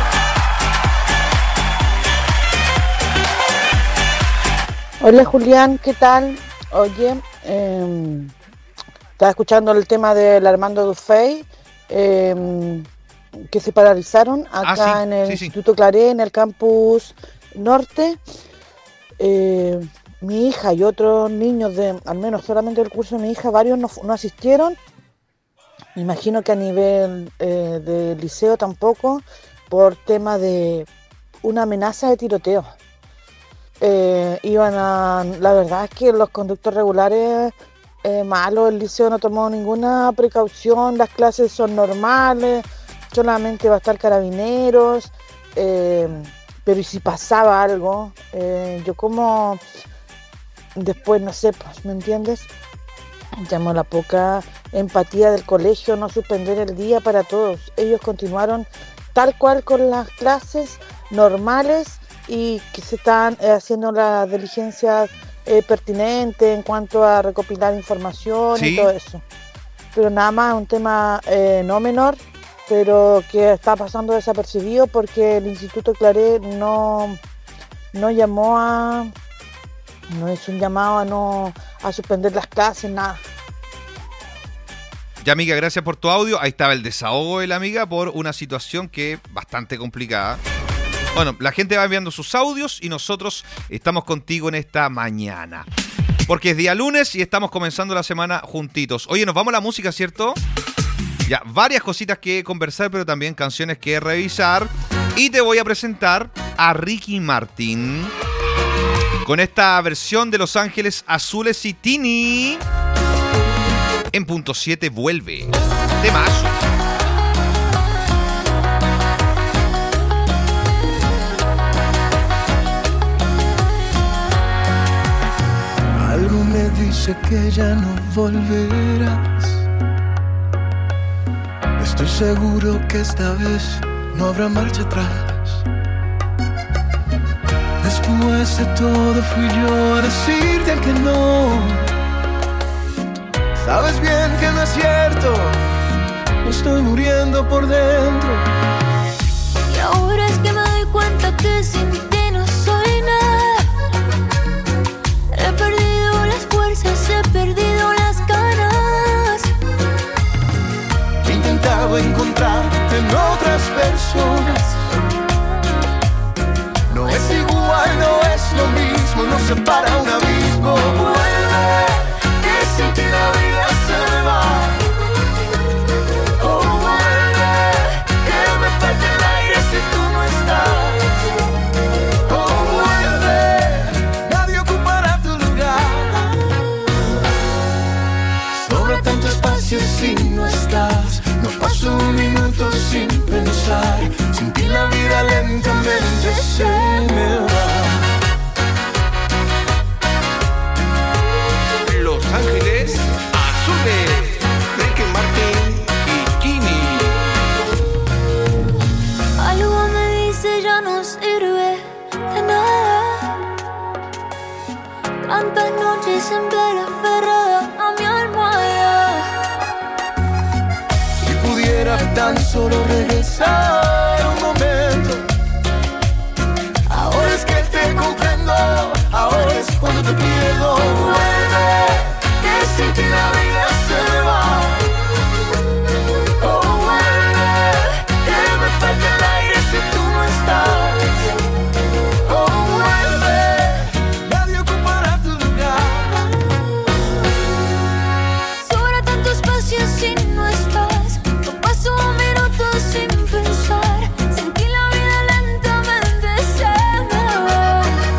Hola Julián, ¿qué tal? Oye, eh, estaba escuchando el tema del Armando Dufay, eh, que se paralizaron acá ah, sí, en el sí, Instituto sí. Claré, en el campus norte. Eh, mi hija y otros niños, de al menos solamente del curso de mi hija, varios no, no asistieron. Me imagino que a nivel eh, de liceo tampoco, por tema de una amenaza de tiroteo. Eh, iban a, la verdad es que los conductos regulares eh, malos, el liceo no tomó ninguna precaución, las clases son normales, solamente va a estar carabineros, eh, pero y si pasaba algo, eh, yo como después, no sé, pues, ¿me entiendes? Llamó la poca empatía del colegio, no suspender el día para todos. Ellos continuaron tal cual con las clases normales y que se están eh, haciendo las diligencias eh, pertinentes en cuanto a recopilar información ¿Sí? y todo eso. Pero nada más un tema eh, no menor, pero que está pasando desapercibido porque el Instituto Claret no, no llamó a... no hizo un llamado a no a suspender las clases, nada. Ya, amiga, gracias por tu audio. Ahí estaba el desahogo de la amiga por una situación que es bastante complicada. Bueno, la gente va enviando sus audios y nosotros estamos contigo en esta mañana. Porque es día lunes y estamos comenzando la semana juntitos. Oye, nos vamos a la música, ¿cierto? Ya, varias cositas que conversar, pero también canciones que revisar. Y te voy a presentar a Ricky Martin con esta versión de Los Ángeles Azules y Tini. En punto siete vuelve. Temazo. Algo me dice que ya no volverás. Estoy seguro que esta vez no habrá marcha atrás. Después de todo fui yo a decirte que no. Sabes bien que no es cierto, me estoy muriendo por dentro. Y ahora es que me doy cuenta que sin ti no soy nada. He perdido las fuerzas, he perdido las ganas. He intentado encontrarte en otras personas. No es igual, no es lo mismo, nos separa un abismo. Vuelve, que sin ti la vida se me va. Oh, vuelve, que me falta el aire si tú no estás. Oh, vuelve, nadie ocupará tu lugar. Sobra tanto espacio si no estás. No paso un minuto sin pensar. Sin ti la vida lentamente se me va. Los Ángeles Azules, Ricky Martin y Tini. Algo me dice ya no sirve de nada. Tantas noches en vela aferrada a mi almohada. Si pudiera tan solo regresar un momento. Ahora es que te comprendo, ahora es cuando te pierdo. Vuelve, que sin ti la vida se me va. Oh, vuelve, que me falta el aire si tú no estás. Oh, vuelve, nadie ocupará tu lugar. Sobra tanto espacio si no estás. No paso un minuto sin pensar. Sin ti la vida lentamente se me va.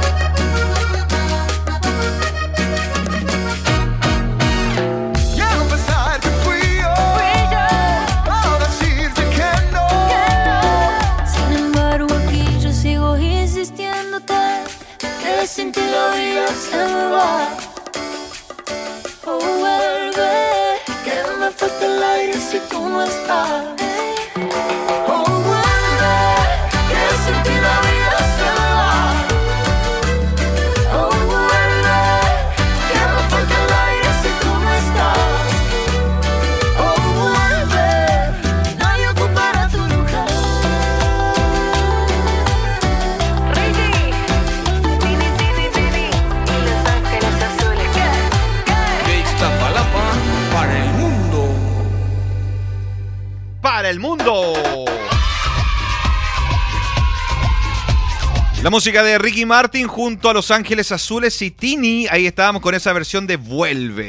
Ya no pensar que fui yo, ahora decirte que no. Sin embargo aquí yo sigo insistiéndote que sin ti la vida se me va. Oh, vuelve, Que me falta el aire si tú no estás. Oh, vuelve, que sin ti la vida se me va. Oh, vuelve, que me falta el aire si tú no estás. Oh, vuelve, nadie ocupará tu lugar. Ricky, Tini, Tini, Tini, y Los Ángeles Azules. De Iztapalapa para el mundo. Para el mundo. La música de Ricky Martin junto a Los Ángeles Azules y Tini. Ahí estábamos con esa versión de Vuelve.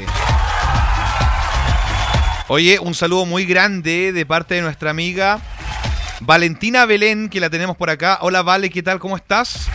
Oye, un saludo muy grande de parte de nuestra amiga Valentina Belén, que la tenemos por acá. Hola, Vale, ¿qué tal? ¿Cómo estás?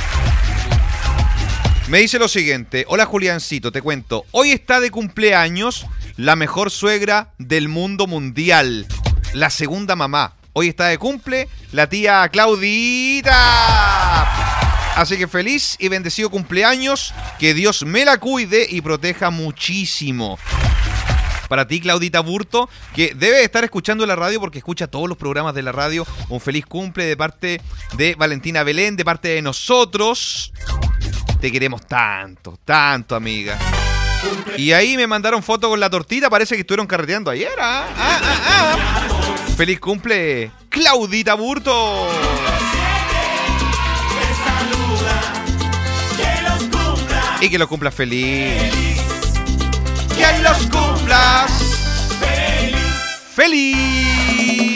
Me dice lo siguiente. Hola, Juliancito, te cuento. Hoy está de cumpleaños la mejor suegra del mundo mundial. La segunda mamá. Hoy está de cumple la tía Claudita. Así que feliz y bendecido cumpleaños. Que Dios me la cuide y proteja muchísimo. Para ti, Claudita Burto, que debe estar escuchando la radio porque escucha todos los programas de la radio. Un feliz cumple de parte de Valentina Belén, de parte de nosotros. Te queremos tanto, tanto, amiga. Y ahí me mandaron foto con la tortita. Parece que estuvieron carreteando ayer. ¿ah? Ah, ah, ah. Feliz cumple, Claudita Burto. Y que los cumplas feliz. Que los cumplas feliz. Feliz.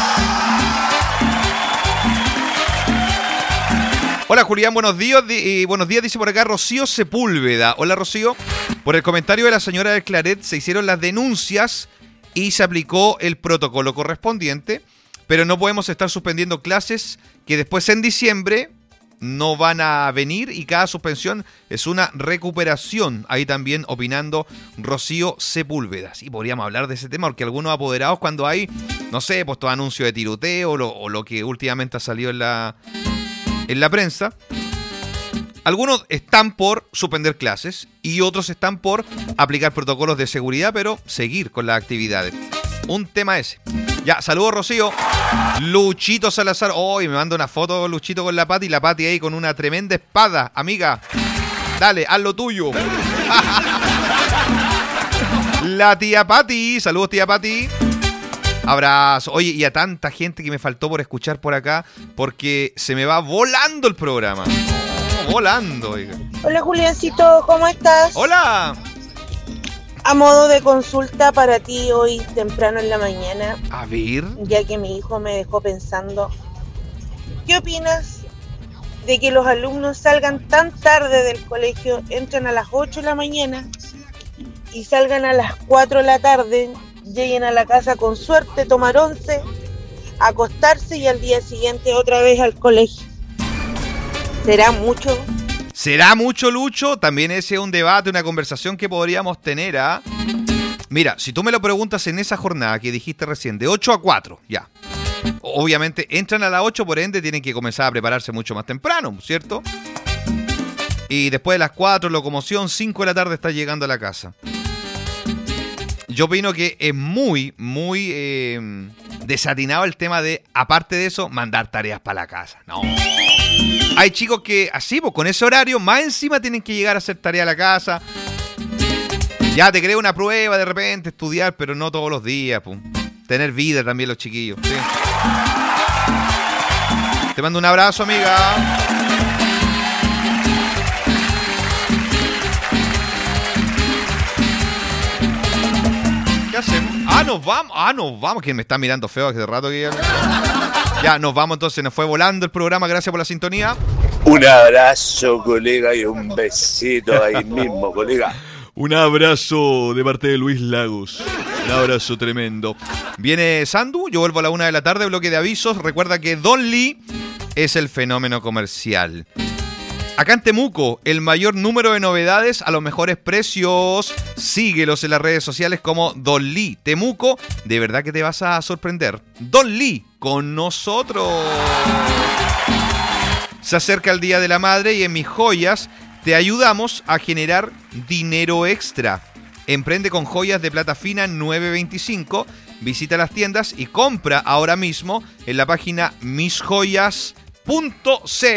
Hola Julián, buenos días. Y buenos días, dice por acá Rocío Sepúlveda. Hola Rocío. Por el comentario de la señora del Claret se hicieron las denuncias y se aplicó el protocolo correspondiente, pero no podemos estar suspendiendo clases que después en diciembre no van a venir y cada suspensión es una recuperación. Ahí también opinando Rocío Sepúlveda. Sí, podríamos hablar de ese tema porque algunos apoderados cuando hay, no sé, pues todo anuncio de tiroteo o lo, o lo que últimamente ha salido en la, en la prensa, algunos están por suspender clases y otros están por aplicar protocolos de seguridad, pero seguir con las actividades. Un tema ese. Ya, saludos Rocío. Luchito Salazar. Hoy oh, me manda una foto de Luchito con la Pati. La Pati ahí con una tremenda espada. Amiga, dale, haz lo tuyo. La tía Pati. Saludos tía Pati. Abrazo. Oye, y a tanta gente que me faltó por escuchar por acá, porque se me va volando el programa. Volando, oiga. Hola Juliancito, ¿cómo estás? Hola. A modo de consulta para ti hoy temprano en la mañana, a ver, ya que mi hijo me dejó pensando, ¿qué opinas de que los alumnos salgan tan tarde del colegio, entran a las ocho de la mañana y salgan a las cuatro de la tarde, lleguen a la casa con suerte, tomar once, acostarse y al día siguiente otra vez al colegio? ¿Será mucho? ¿Será mucho, Lucho? También ese es un debate, una conversación que podríamos tener, ¿ah? Mira, si tú me lo preguntas en esa jornada que dijiste recién, de ocho a cuatro, ya. Obviamente entran a las ocho, por ende tienen que comenzar a prepararse mucho más temprano, ¿cierto? Y después de las cuatro, locomoción, cinco de la tarde está llegando a la casa. Yo opino que es muy, muy eh, desatinado el tema de, aparte de eso, mandar tareas para la casa. No. Hay chicos que así, pues con ese horario, más encima tienen que llegar a hacer tarea a la casa. Ya te crea una prueba de repente, estudiar, pero no todos los días, pues. Tener vida también los chiquillos, ¿sí? Te mando un abrazo, amiga. ¿Qué hacemos? Ah, nos vamos. Ah, nos vamos. ¿Quién me está mirando feo hace rato que ya... Ya, nos vamos entonces, nos fue volando el programa, gracias por la sintonía. Un abrazo, colega, y un besito ahí mismo, colega. Un abrazo de parte de Luis Lagos. Un abrazo tremendo. Viene Sandu, yo vuelvo a la una de la tarde, bloque de avisos. Recuerda que Don Lee es el fenómeno comercial. Acá en Temuco, el mayor número de novedades a los mejores precios. Síguelos en las redes sociales como Don Lee Temuco. De verdad que te vas a sorprender. Don Lee con nosotros. Se acerca el Día de la Madre y en Mis Joyas te ayudamos a generar dinero extra. Emprende con joyas de plata fina nueve veinticinco. Visita las tiendas y compra ahora mismo en la página mis joyas punto c l.